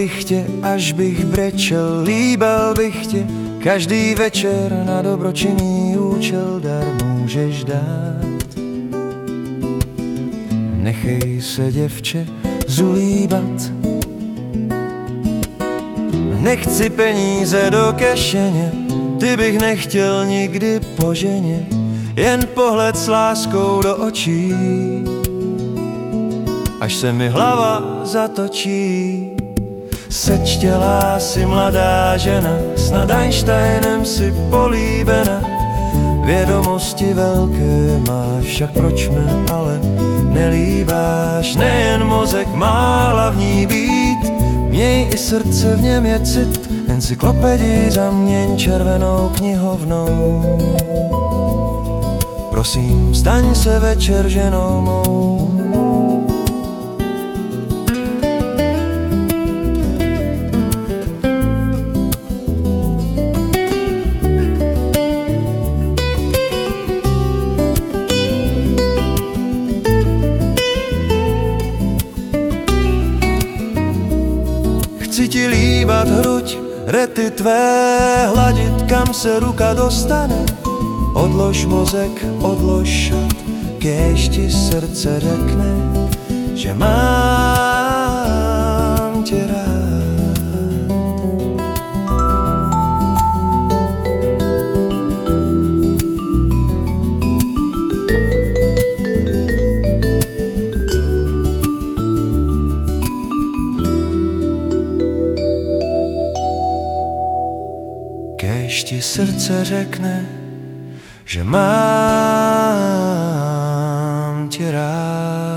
bych tě, až bych brečel, líbal bych tě každý večer, na dobročinný účel dar můžeš dát. Nechej se, děvče, zulíbat, nechci peníze do kešeně, ty bych nechtěl nikdy po ženě, jen pohled s láskou do očí, až se mi hlava zatočí. Sečtělá si mladá žena, snad Einsteinem si políbena, vědomosti velké máš, však proč mě ale nelíbáš? Nejen mozek má hlavní být, měj i srdce, v něm je cit, encyklopedii zaměň červenou knihovnou. Prosím, staň se večer ženou mou. Chci ti líbat hruď, rety tvé hladit, kam se ruka dostane. Odlož mozek, odlož šat, kéž ti srdce řekne, že mám tě rád. Kéž ti srdce řekne, že mám tě rád.